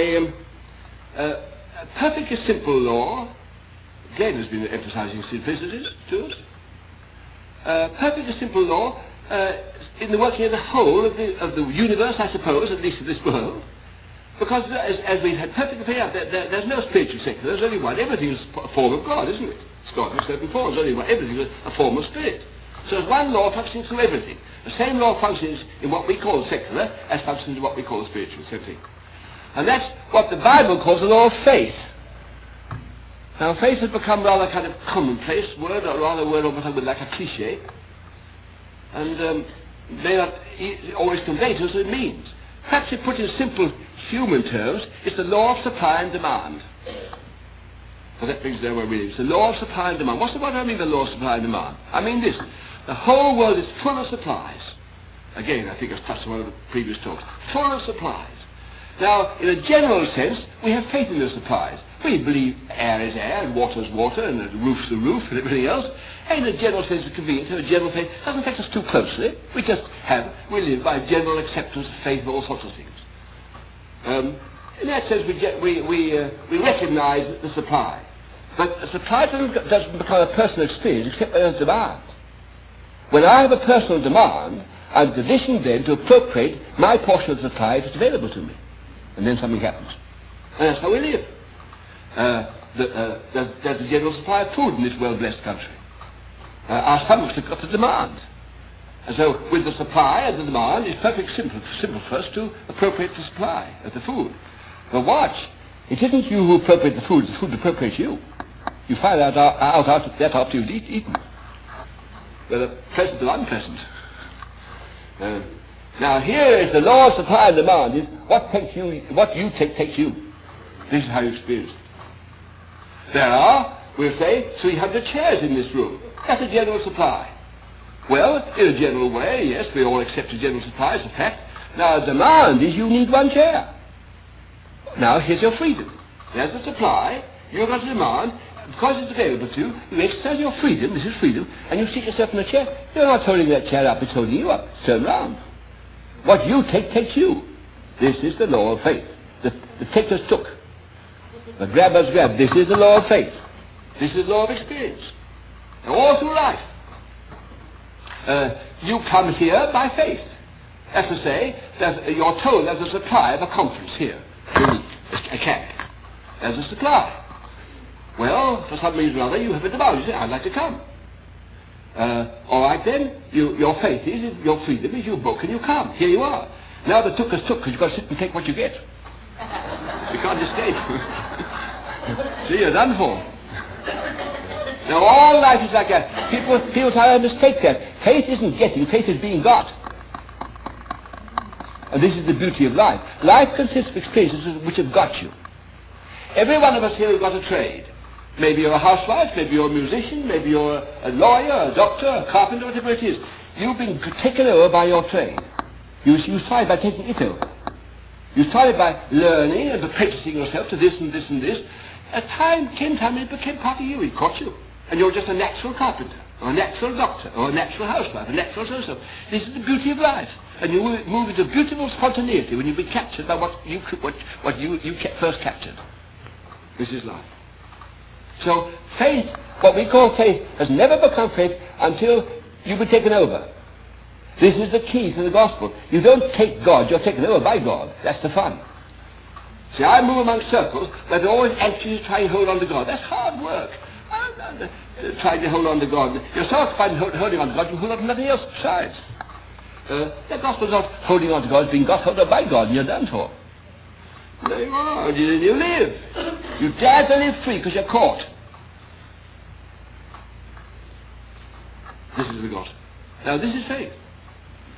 [SPEAKER 1] a perfectly simple law. Glenn has been emphasizing simplicity to us. Perfectly simple law in the working of the whole of the universe, I suppose, at least of this world. Because as we've had perfectly clear out, there's no spiritual sector, there's only one. Everything is a form of God, isn't it? It's God in certain forms, only one. Everything is a form of spirit. So there's one law functioning through everything. The same law functions in what we call secular as functions in what we call spiritual, same thing. And that's what the Bible calls the law of faith. Now faith has become rather kind of commonplace word, or rather a word almost like a cliche. And may not always convey to us what it means. Perhaps if put in simple human terms, it's the law of supply and demand. So that brings down where we live. It's the law of supply and demand. What do I mean the law of supply and demand? I mean this. The whole world is full of supplies. Again, I think I've touched on one of the previous talks. Full of supplies. Now, in a general sense, we have faith in those supplies. We believe air is air, and water is water, and the roof's the roof, and everything else. And in a general sense of convenience, and a general faith doesn't affect us too closely. We live by general acceptance of faith and all sorts of things. In that sense, we recognize the supply. But the supply doesn't become a personal experience except by its demand. When I have a personal demand, I'm conditioned then to appropriate my portion of the supply if it's available to me. And then something happens. And that's how we live. There's a general supply of food in this well-blessed country. Our stomachs have got the demand. And so with the supply and the demand, it's perfectly simple for us to appropriate the supply of the food. But watch, it isn't you who appropriate the food appropriates you. You find out that after you've eaten. Whether present or unpleasant. Now here is the law of supply and demand. Is what you take takes you. This is how you experience it. There are, we'll say, 300 chairs in this room. That's a general supply. Well, in a general way, yes, we all accept a general supply as a fact. Now the demand is you need one chair. Now here's your freedom. There's the supply, you've got a demand. Because it's available to you, you exercise your freedom, this is freedom, and you sit yourself in a chair. You're not holding that chair up, it's holding you up. Turn round. What you take takes you. This is the law of faith. The takers took. The grabbers grab. This is the law of faith. This is the law of experience. And all through life. You come here by faith. That's to say, that you're told there's a supply of a conference here. A camp. There's a supply. Well, for some reason or other, you have a demand. You say, I'd like to come. All right then, your faith is, your freedom is, you book and you come. Here you are. Now the took because you've got to sit and take what you get. You can't escape. See, you're done for. Now all life is like that. People try to mistake that. Faith isn't getting, faith is being got. And this is the beauty of life. Life consists of experiences which have got you. Every one of us here has got a trade. Maybe you're a housewife, maybe you're a musician, maybe you're a lawyer, a doctor, a carpenter, whatever it is. You've been taken over by your trade. You started by taking it over. You started by learning and apprenticing yourself to this and this and this. At time it became part of you. It caught you. And you're just a natural carpenter, or a natural doctor, or a natural housewife, a natural so-so. This is the beauty of life. And you move into beautiful spontaneity when you've been captured by what you first captured. This is life. So faith, what we call faith, has never become faith until you've been taken over. This is the key to the gospel. You don't take God, you're taken over by God. That's the fun. See, I move among circles where they're always anxious to try and hold on to God. That's hard work. Trying to hold on to God. You're so occupied in holding on to God, you hold on to nothing else besides. The gospel's not holding on to God, it's being got hold of by God, and you're done for. There you are, you live. You dare to live free because you're caught. This is the gospel. Now this is faith.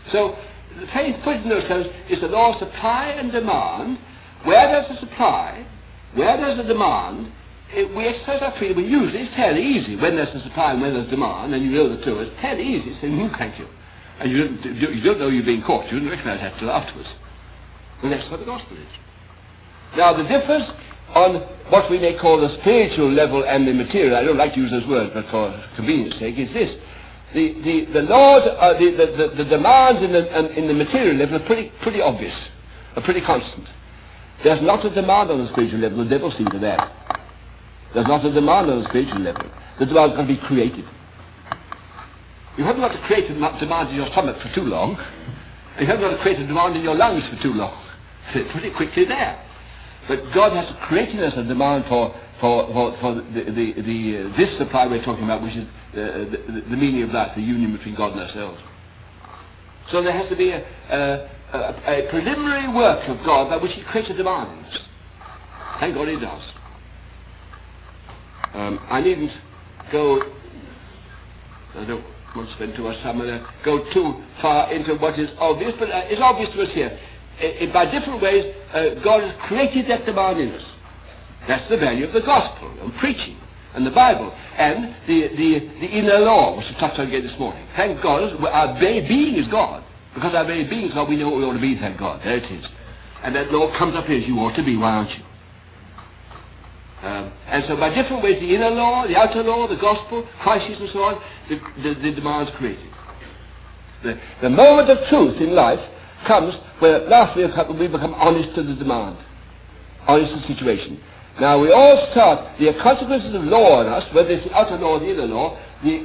[SPEAKER 1] So the put in those terms is the law of supply and demand. Where there's a supply, where there's a demand, we exercise our freedom. Usually it's fairly easy when there's a supply and when there's demand, and you know the two. It's fairly easy to say, thank you. And you don't know you're being caught. You don't recognize that till afterwards. And that's what the gospel is. Now the difference on what we may call the spiritual level and the material, I don't like to use those words, but for convenience sake, is this. The laws, the demands in the material level are pretty obvious, are pretty constant. There's not a demand on the spiritual level. The devil sees to that. There's not a demand on the spiritual level. The demand is going to be created. You haven't got to create a demand in your stomach for too long. You haven't got to create a demand in your lungs for too long. It's pretty quickly there. But God has created us a demand for this supply we're talking about, which is the meaning of that, the union between God and ourselves. So there has to be a preliminary work of God by which He creates a demand in us. Thank God He does. I needn't go, I don't want to spend too much time on that, go too far into what is obvious, but it's obvious to us here. By different ways, God has created that demand in us. That's the value of the gospel and preaching and the Bible and the inner law, which we touched on again this morning. Thank God, our very being is God. Because our very being is God, we know what we ought to be, thank God. There it is. And that law comes up here, you ought to be, why aren't you? And so by different ways, the inner law, the outer law, the gospel, crises and so on, the demand's created. The moment of truth in life comes when at last we become honest to the demand, honest to the situation. Now we all start, the consequences of law on us, whether it's the outer law or the inner law,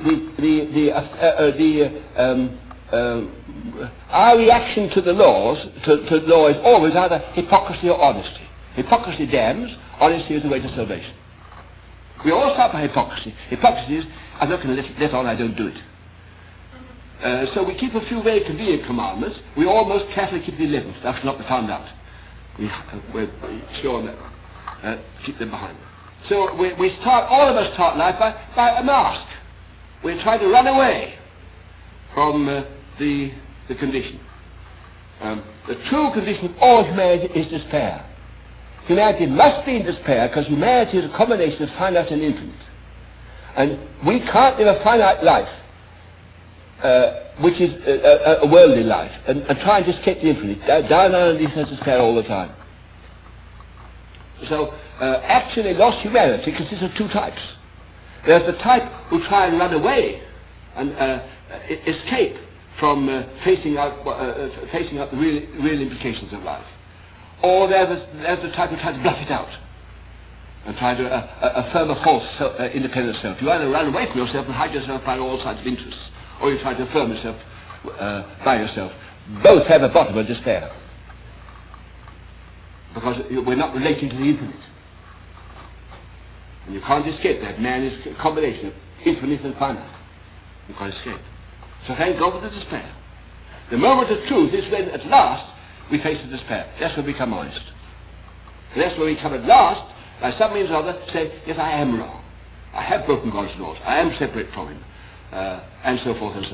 [SPEAKER 1] our reaction to the laws, to law is always either hypocrisy or honesty. Hypocrisy damns, honesty is the way to salvation. We all start by hypocrisy. Hypocrisy is, I'm not going to let on I don't do it. So we keep a few very convenient commandments. We almost carefully keep the 11th. That should not be found out. We're sure on that one. Keep them behind. So all of us start life by a mask. We're trying to run away from the condition. The true condition of all humanity is despair. Humanity must be in despair because humanity is a combination of finite and infinite. And we can't live a finite life, which is a worldly life, and try and escape the infinite. Down underneath us despair all the time. So actually lost humanity consists of two types. There's the type who try and run away and escape from facing out the real implications of life. Or there's the type who tries to bluff it out and try to affirm a false independent self. You either run away from yourself and hide yourself by all sides of interests, or you try to affirm yourself by yourself. Both have a bottom of despair. Because we're not relating to the infinite. And you can't escape that. Man is a combination of infinite and finite. You can't escape. So thank God for the despair. The moment of truth is when at last we face the despair. That's when we become honest. And that's when we come at last, by some means or other, say, yes, I am wrong. I have broken God's laws. I am separate from Him. And so forth and so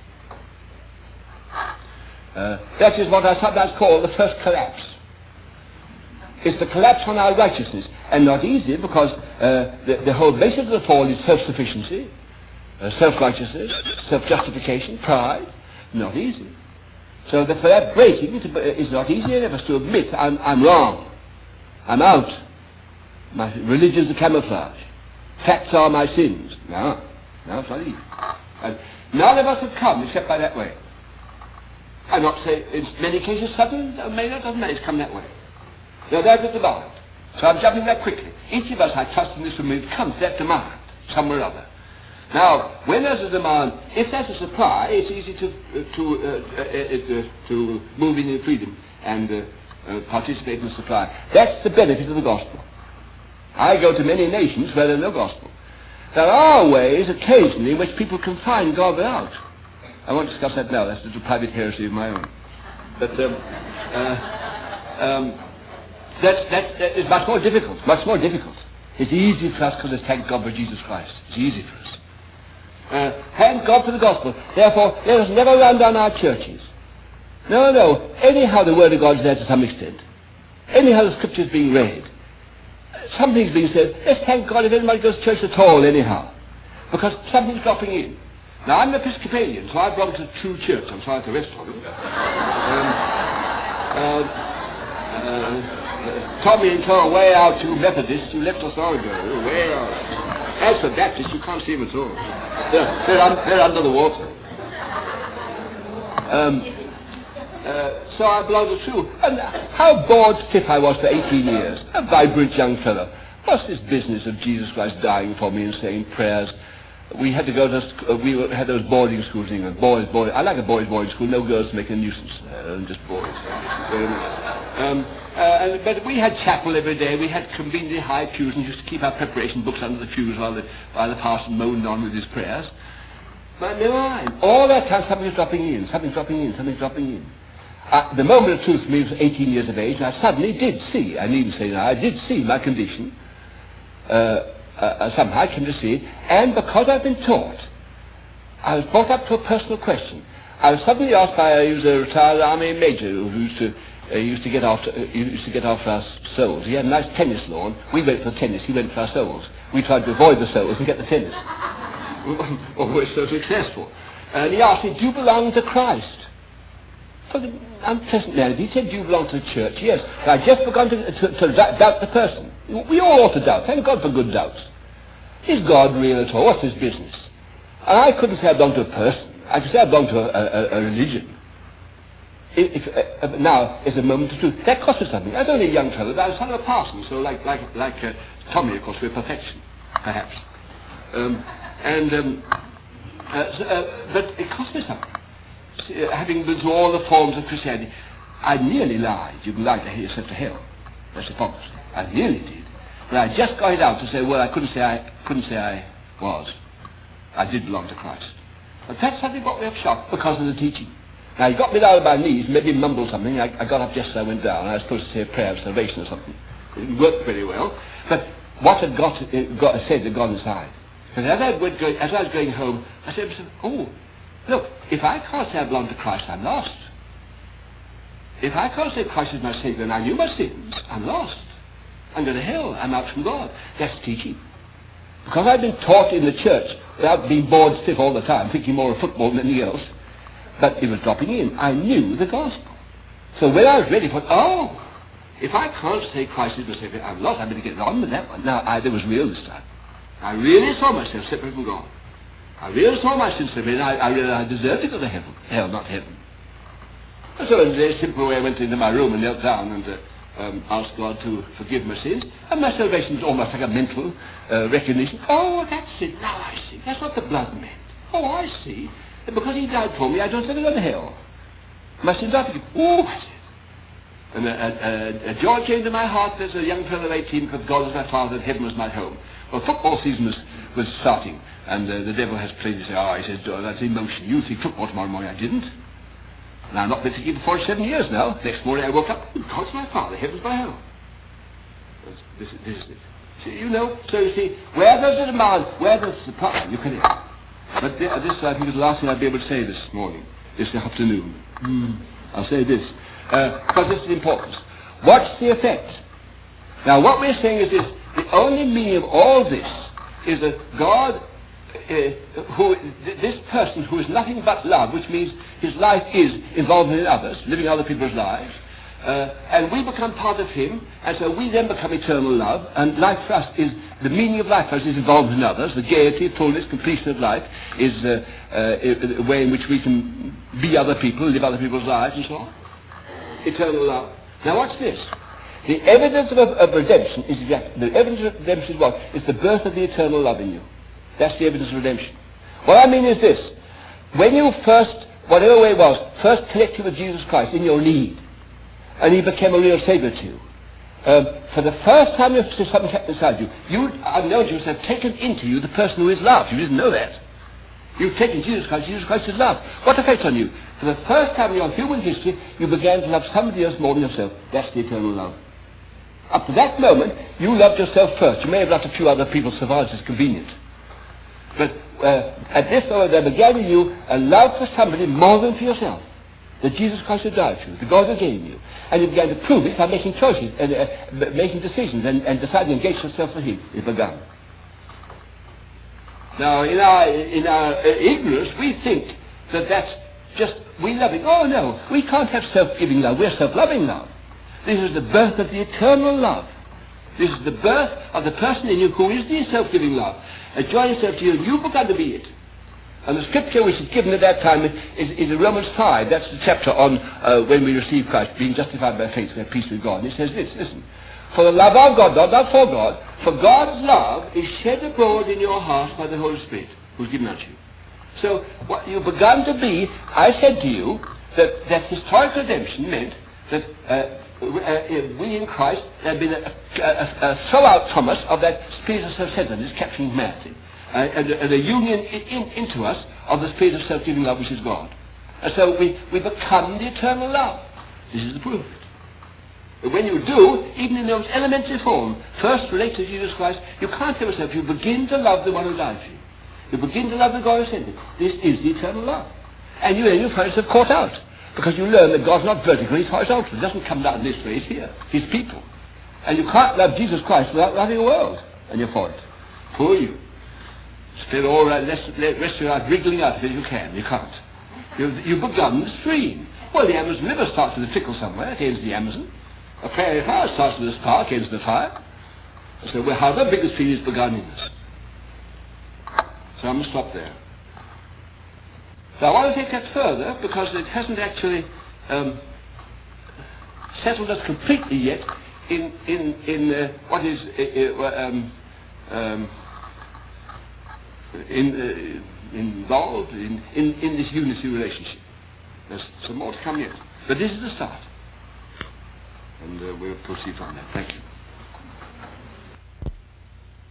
[SPEAKER 1] forth. That is what I sometimes call the first collapse. It's the collapse on our righteousness. And not easy, because the whole basis of the fall is self-sufficiency, self-righteousness, self-justification, pride. Not easy. So for that breaking, it's not easy enough to admit I'm wrong. I'm out. My religion's a camouflage. Facts are my sins. No, it's not easy. And none of us have come except by that way. I'm not saying, in many cases, sudden, may not, doesn't matter, it's come that way. Now there's the demand. So I'm jumping back quickly. Each of us, I trust in this room, comes to that demand, somewhere or other. Now, when there's a demand, if there's a supply, it's easy to move in freedom and participate in the supply. That's the benefit of the gospel. I go to many nations where there's no gospel. There are ways, occasionally, in which people can find God without. I won't discuss that now. That's a private heresy of my own. But that is much more difficult. Much more difficult. It's easy for us because thank God for Jesus Christ. It's easy for us. Thank God for the gospel. Therefore, let us never run down our churches. No. Anyhow, the Word of God is there to some extent. Anyhow, the Scripture is being read. Something's being said. Let's thank God if anybody goes to church at all, anyhow. Because something's dropping in. Now, I'm an Episcopalian, so I belong to the true church. I'm sorry for the rest of them. Tommy and Tom are way out, you Methodists. You left us long ago. Way out. As for Baptists, you can't see them at all. They're under the water. So I belong to true. And how bored stiff I was for 18 years. A vibrant young fellow. What's this business of Jesus Christ dying for me and saying prayers? We had to go to, we had those boarding schools in England. Boys. I like a boys' boarding school. No girls to make a nuisance. Just boys. But we had chapel every day. We had conveniently high pews and used to keep our preparation books under the pews while the pastor moaned on with his prayers. But never mind. All that time something's dropping in. The moment of truth for me was 18 years of age, and I suddenly did see, I needn't say that, I did see my condition. Somehow I came to see it, and because I've been taught, I was brought up to a personal question. I was suddenly asked by a retired army major who used to get after our souls. He had a nice tennis lawn. We went for tennis, he went for our souls. We tried to avoid the souls and get the tennis. Always so successful. And he asked me, do you belong to Christ? For the unpleasant narrative, he said, do you belong to the church? Yes. And I just begun to doubt the person. We all ought to doubt. Thank God for good doubts. Is God real at all? What's his business? And I couldn't say I belong to a person. I could say I belong to a religion. Now is a moment of truth. That cost us something. I was only a young fellow, but I was son of a parson, so like Tommy, of course, we're perfection, perhaps. But it cost me something. Having been through all the forms of Christianity, I nearly lied. You can lie to yourself to hell. That's hypocrisy. I nearly did. But I just got it out to say, well, I couldn't say I was. I did belong to Christ. But that suddenly got me up short because of the teaching. Now, he got me down on my knees, made me mumble something. I got up just as I went down. I was supposed to say a prayer of salvation or something. It didn't work very well. But what had said had gone inside. And as I was going home, I said to myself, oh, look, if I can't say I belong to Christ, I'm lost. If I can't say Christ is my Savior and I knew my sins, I'm lost. I'm going to hell. I'm out from God. That's teaching. Because I've been taught in the church without being bored stiff all the time, thinking more of football than anything else, but it was dropping in. I knew the gospel. So when I was ready for if I can't say Christ is my Savior, I'm lost. I better get on with that one. Now, there was real this time. I really saw myself separate from God. I really saw my sins separate, and I realized I deserved to go to heaven. Hell, not heaven. So in a very simple way, I went into my room and knelt down and asked God to forgive my sins. And my salvation was almost like a mental recognition. Oh, that's it. Now I see. That's what the blood meant. Oh, I see. And because he died for me, I don't have to go to hell. My sins are forgiven. Oh, I see. And a joy came to my heart as a young fellow of 18, because God was my father and heaven was my home. Well, football season was starting, and the devil has played this. He says, that's emotion. You think football tomorrow morning. I didn't. And I've not been thinking for 47 years now. Next morning I woke up, God's my father, heaven's my home. This is it. See, so you see, where there's a demand, where there's a supply, you can have. But this, I think, is the last thing I'll be able to say this morning, this afternoon. I'll say this. Because this is important. What's the effect? Now, what we're saying is this. The only meaning of all this is that God, this person who is nothing but love, which means his life is involvement in others, living other people's lives, and we become part of him, and so we then become eternal love, and life for us is, the meaning of life for us is involvement in others, the gaiety, fullness, completion of life is a way in which we can be other people, live other people's lives, and so on. Eternal love. Now watch this. The evidence of redemption is the evidence of redemption is what? It's the birth of the eternal love in you. That's the evidence of redemption. What I mean is this. When you first, whatever way it was, first connected with Jesus Christ in your need, and he became a real Savior to you, for the first time you see something happened inside you, unknowns have taken into you the person who is love. You didn't know that. You've taken Jesus Christ is love. What effect on you? For the first time in your human history, you began to love somebody else more than yourself. That's the eternal love. Up to that moment, you loved yourself first. You may have loved a few other people so far as it's convenient. But at this moment, there began in you a love for somebody more than for yourself. that Jesus Christ had died for you, the God who gave you. And you began to prove it by making choices and making decisions and deciding to engage yourself with him. It began. Now, in our ignorance, we think that that's just we loving. Oh no, we can't have self-giving love. We're self-loving love. This is the birth of the eternal love. This is the birth of the person in you who is the self-giving love. Join yourself to you, and you've begun to be it. And the scripture which is given at that time is in Romans 5. That's the chapter on when we receive Christ, being justified by faith, we have peace with God. And it says this, listen. For the love of God, not love for God, for God's love is shed abroad in your heart by the Holy Spirit, who's given unto you. So what you've begun to be, I said to you, that historic redemption meant that we in Christ have been a throw-out from us of that spirit of self-centeredness capturing humanity. And a union into us of the spirit of self-giving love, which is God. And so we become the eternal love. This is the proof. But when you do, even in those elementary form, first relate to Jesus Christ, you can't help yourself. You begin to love the one who died for you. You begin to love the God who sent you. This is the eternal love. And you find yourself caught out. Because you learn that God's not vertical, he's horizontal. He doesn't come down this way, he's here. He's people. And you can't love Jesus Christ without loving the world. And you're for it. Poor you. Spend all that rest of your life wriggling out of it if you can. You can't. You've begun the stream. Well, the Amazon River starts with a trickle somewhere. It ends the Amazon. A prairie fire starts with a spark, ends the fire. So however big the stream is begun in us. So I'm going to stop there. Now I want to take that further because it hasn't actually settled us completely yet in what is involved in this unity relationship. There's some more to come yet. But this is the start. And we'll proceed from that. Thank you.